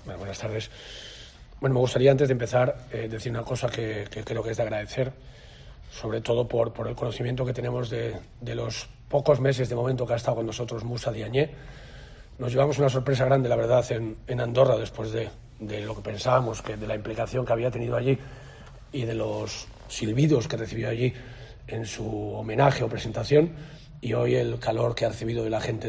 Bueno, buenas tardes. Bueno, me gustaría antes de empezar decir una cosa que creo que es de agradecer, sobre todo por el conocimiento que tenemos de los pocos meses de momento que ha estado con nosotros Moussa Diagne. Nos llevamos una sorpresa grande, la verdad, en Andorra, después de lo que pensábamos, de la implicación que había tenido allí y de los silbidos que recibió allí en su homenaje o presentación, y hoy el calor que ha recibido de la gente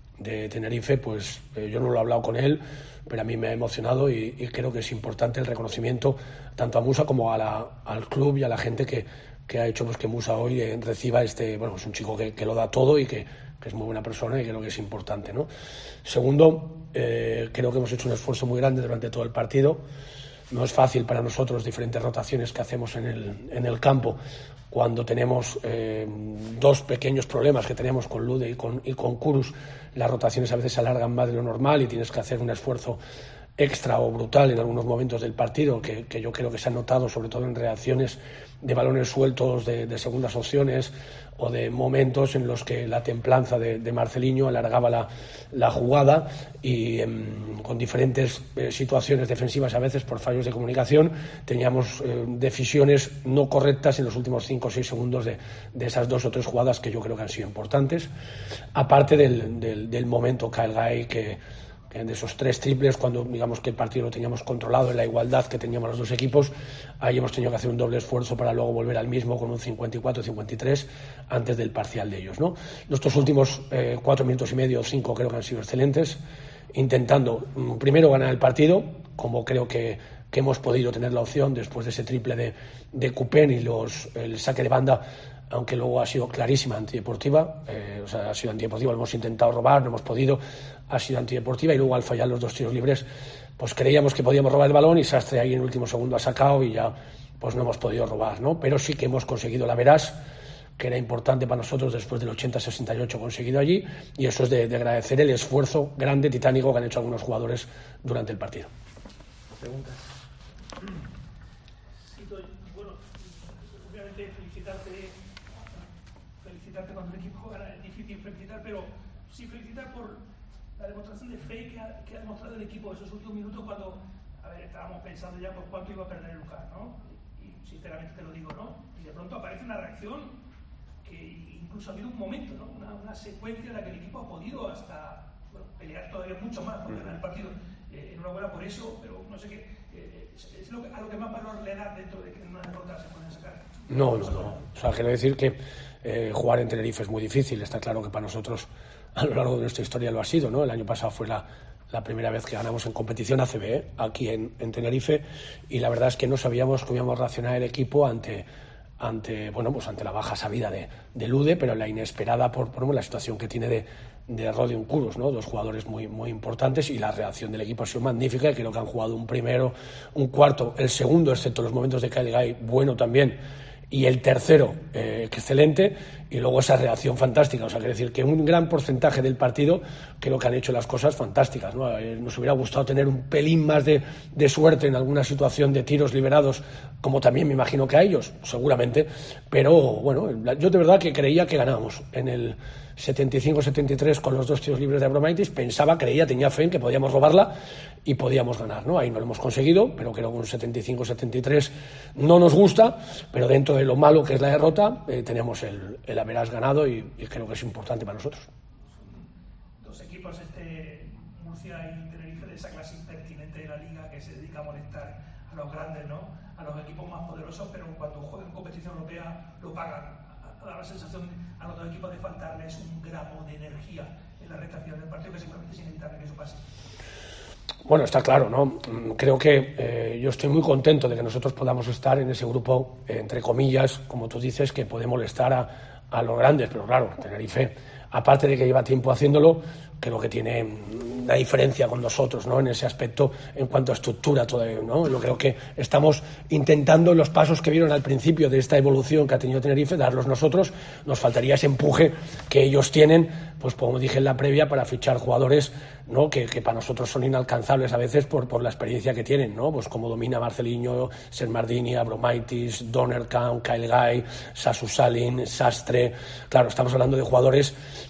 de Tenerife, pues yo no lo he hablado con él, pero a mí me ha emocionado y creo que es importante el reconocimiento tanto a Moussa como al club y a la gente que ha hecho pues que Moussa hoy reciba es un chico que lo da todo y que es muy buena persona, y creo que es importante, ¿no? Segundo, creo que hemos hecho un esfuerzo muy grande durante todo el partido. No es fácil para nosotros diferentes rotaciones que hacemos en el campo cuando tenemos dos pequeños problemas que tenemos con Lude y con Kurus. Las rotaciones a veces se alargan más de lo normal y tienes que hacer un esfuerzo extra o brutal en algunos momentos del partido que yo creo que se ha notado sobre todo en reacciones de balones sueltos de segundas opciones o de momentos en los que la templanza de Marcelinho alargaba la jugada y con diferentes situaciones defensivas a veces por fallos de comunicación teníamos decisiones no correctas en los últimos 5 o 6 segundos de esas 2 o 3 jugadas que yo creo que han sido importantes, aparte del momento Kyle Guy que de esos 3 triples, cuando digamos que el partido lo teníamos controlado en la igualdad que teníamos los dos equipos, ahí hemos tenido que hacer un doble esfuerzo para luego volver al mismo con un 54-53 antes del parcial de ellos, ¿no? Nuestros últimos 4 minutos y medio o 5 creo que han sido excelentes, intentando primero ganar el partido, como creo que hemos podido tener la opción después de ese triple de Coupen y el saque de banda, aunque luego ha sido clarísima antideportiva, ha sido antideportiva, lo hemos intentado robar, no hemos podido, ha sido antideportiva, y luego al fallar los 2 tiros libres pues creíamos que podíamos robar el balón y Sastre ahí en el último segundo ha sacado y ya pues no hemos podido robar, ¿no? Pero sí que hemos conseguido la verás, que era importante para nosotros después del 80-68 conseguido allí, y eso es de agradecer el esfuerzo grande, titánico que han hecho algunos jugadores durante el partido. ¿Preguntas? Bueno, obviamente felicitarte cuando el equipo gana, es difícil felicitar, pero sí felicitar por la demostración de fe que ha demostrado el equipo esos últimos minutos cuando, estábamos pensando ya por cuánto iba a perder Lucas, ¿no? Y sinceramente te lo digo, ¿no? Y de pronto aparece una reacción que incluso ha habido un momento, ¿no? Una secuencia en la que el equipo ha podido hasta pelear todavía mucho más por ganar el partido. Enhorabuena por eso, pero no sé qué, es a lo que más valor le da dentro de que en una derrota se pueden sacar. No. O sea, quiero decir que jugar en Tenerife es muy difícil. Está claro que para nosotros a lo largo de nuestra historia lo ha sido, ¿no? El año pasado fue la primera vez que ganamos en competición ACB aquí en Tenerife, y la verdad es que no sabíamos cómo íbamos a reaccionar el equipo ante la baja sabida de Lude, pero la inesperada por la situación que tiene de Rodion Kurus, ¿no? 2 jugadores muy, muy importantes, y la reacción del equipo ha sido magnífica. Creo que han jugado un primero, un cuarto, el segundo, excepto los momentos de Kyle Guy, bueno también, y el tercero excelente, y luego esa reacción fantástica. O sea, quiere decir que un gran porcentaje del partido creo que han hecho las cosas fantásticas, ¿no? Nos hubiera gustado tener un pelín más de suerte en alguna situación de tiros liberados, como también me imagino que a ellos, seguramente, pero bueno, yo de verdad que creía que ganábamos en el 75-73 con los 2 tiros libres de Abromaitis, creía, tenía fe en que podíamos robarla y podíamos ganar, ¿no? Ahí no lo hemos conseguido, pero creo que un 75-73 no nos gusta, pero dentro de lo malo que es la derrota, tenemos el haberás ganado y creo que es importante para nosotros. 2 equipos, Murcia y Tenerife, de esa clase impertinente de la liga que se dedica a molestar a los grandes, ¿no? A los equipos más poderosos, pero cuando juegan competición europea lo pagan. Da la sensación a los 2 equipos de faltarles un gramo de energía en la recta final del partido, que seguramente es inevitable que eso pase. Bueno, está claro, ¿no? Creo que yo estoy muy contento de que nosotros podamos estar en ese grupo, entre comillas, como tú dices, que puede molestar a los grandes, pero claro, Tenerife, aparte de que lleva tiempo haciéndolo, creo que tiene una diferencia con nosotros, ¿no? En ese aspecto, en cuanto a estructura, ¿no? Yo creo que estamos intentando los pasos que vieron al principio de esta evolución que ha tenido Tenerife, darlos nosotros. Nos faltaría ese empuje que ellos tienen, pues como dije en la previa, para fichar jugadores, ¿no? que para nosotros son inalcanzables a veces por la experiencia que tienen, ¿no? Pues como domina Marcelinho, Sermardini, Abromaitis, Donnerkamp, Kyle Guy, Sasu Salin, Sastre. Claro, estamos hablando de jugadores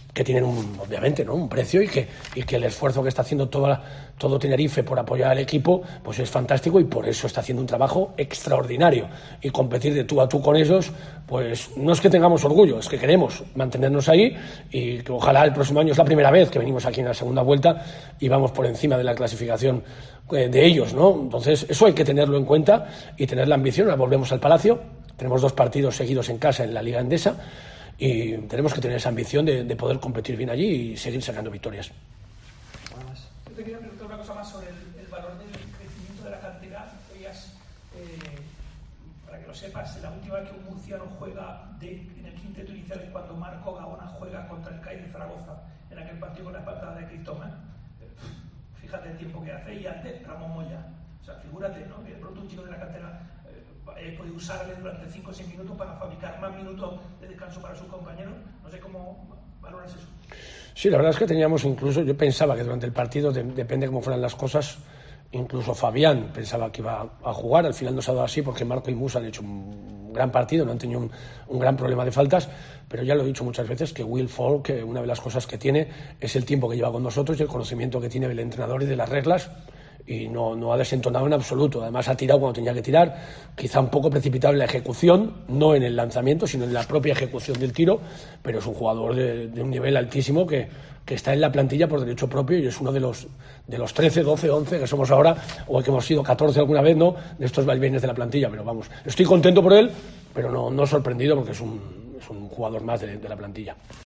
que tienen obviamente, ¿no?, un precio, y que el esfuerzo que está haciendo todo Tenerife por apoyar al equipo pues es fantástico, y por eso está haciendo un trabajo extraordinario, y competir de tú a tú con ellos, pues no es que tengamos orgullo, es que queremos mantenernos ahí, y que ojalá el próximo año, es la primera vez que venimos aquí en la segunda vuelta y vamos por encima de la clasificación de ellos, ¿no? Entonces eso hay que tenerlo en cuenta y tener la ambición. Ahora volvemos al Palacio, tenemos 2 partidos seguidos en casa en la Liga Endesa, y tenemos que tener esa ambición de poder competir bien allí y seguir sacando victorias. Yo te quería preguntar una cosa más sobre el valor del crecimiento de la cantera. Para que lo sepas, la última vez que un murciano juega en el quinteto inicial es cuando Marco Gaona juega contra el CAI de Zaragoza, en aquel partido con la patada de Cristóbal. Fíjate el tiempo que hace, y antes Ramón Moya. O sea, figúrate, ¿no?, que de pronto un chico de la cantera puede usarle durante 5 o 6 minutos para fabricar más minutos de descanso para sus compañeros. No sé cómo valoras eso. Sí, la verdad es que teníamos incluso, yo pensaba que durante el partido, depende cómo fueran las cosas, incluso Fabián pensaba que iba a jugar. Al final no se ha dado así, porque Marco y Musa han hecho un gran partido, no han tenido un gran problema de faltas, pero ya lo he dicho muchas veces que Will Falk, una de las cosas que tiene es el tiempo que lleva con nosotros y el conocimiento que tiene del entrenador y de las reglas, y no ha desentonado en absoluto. Además ha tirado cuando tenía que tirar, quizá un poco precipitado en la ejecución, no en el lanzamiento, sino en la propia ejecución del tiro, pero es un jugador de un nivel altísimo que está en la plantilla por derecho propio, y es uno de los 13, 12, 11 que somos ahora, o que hemos sido 14 alguna vez, ¿no?, de estos vaivenes de la plantilla. Pero vamos, estoy contento por él, pero no sorprendido, porque es un jugador más de la plantilla.